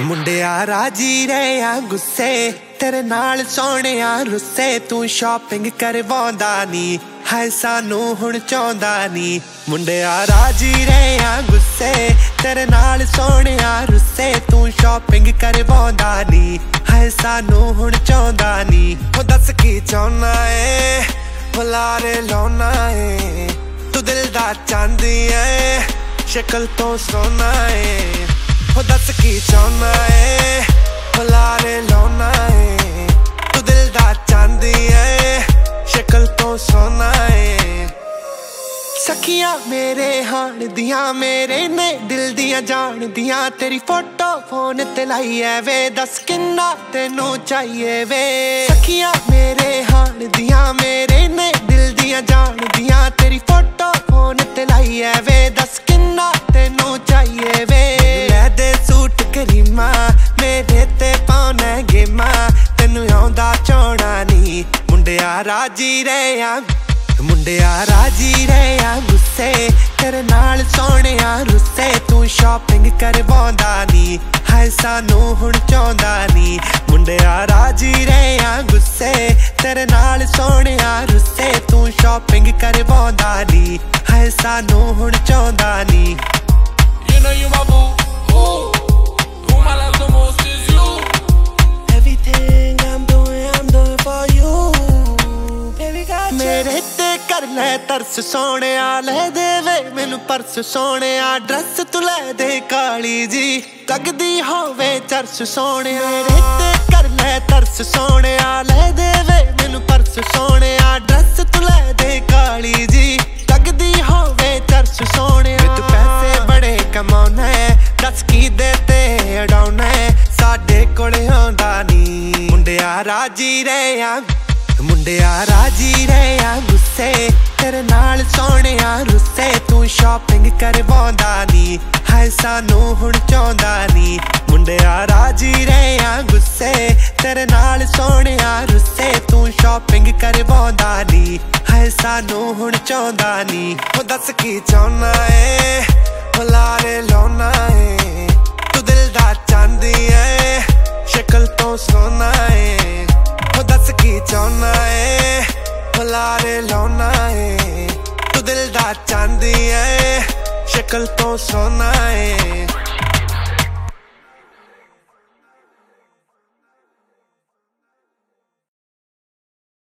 ਮੁੰਡਿਆ ਰਾਜੀ ਰਹਿਆ ਗੁੱਸੇ तेरे नाल सोहणिया रुस्से तू शॉपिंग करवाउंदा नी हाय सानू हुण चाहुंदा नी मुंडिया राजी रहया गुस्से तेरे नाल सोहणिया रुस्से तू शॉपिंग करवाउंदा नी हाय सानू हुण चाहुंदा नी ओ दस की चाहुंदा ए बुलारे लाउना ए तू दिल दा चांदी ए शक्ल तो सोना ए ओ दस की चाहुंदा ए बुलारे लाउना ए तू दिल दा चांदी है शक्ल तो सोना है सखियां मेरे हाण दियां मेरे ने दिल दियां जान दियां तेरी फोटो फोन ते लाई है वे दस किन्ना तेनू चाहिए वे सखियां मेरे हाण दियां मेरे ने दिल दियां जान दियां तेरी फोटो फोन ते लाई है वे दस किन्ना तेनू चाहिए वे ले दे सूट करीमा मेरे ते पाउना गेमा तेनू आउंदा चोणा नी मुंडिया राजी रहया मुंडिया राजी रहया गुस्से तेरे नाल सोहणिया रुस्से तू शॉपिंग करवाउंदा नी हाय सानू हुण चाहुंदा नी मुंडिया राजी रहया गुस्से तेरे नाल सोहणिया रुस्से तू शॉपिंग करवाउंदा नी हाय सानू हुण चाहुंदा नी You know you my boo, who my love the most is you. Everything I'm doing for you baby got मेरे ते कर ले तरस सोहणिया ले दे वे मैनू परस सोहणिया ड्रेस तू ले दे काली जी लगदी होवे चरस सोहणिया मेरे ते कर ले तरस सोहणिया ले दे वे मैनू परस सोहणिया ड्रेस तू ले दे काली जी लगदी होवे चरस सोहणिया तू पैसे बड़े कमाउना है दस की दे ते अड़ाउना है साडे कोल आउंदा नी मुंडिया राजी रहया मुंडिया राजी रहया गुस्से तेरे नाल सोहणिया रुस्से तू शॉपिंग करवाउंदा नी हाय सानू हुण चाहुंदा नी मुंडिया राजी रहया गुस्से तेरे नाल सोहणिया रुस्से तू शॉपिंग करवाउंदा नी हाय सानू हुण चाहुंदा नी ओ दस की चाहुंदा ए बुलारे लाउना ए तू दिल दा चांदी ए शक्ल तो सोना ए ओ दस की चाहुंदा ए बुलारे लाउना ए तू दिल दा चांदी ए शक्ल तो सोना ए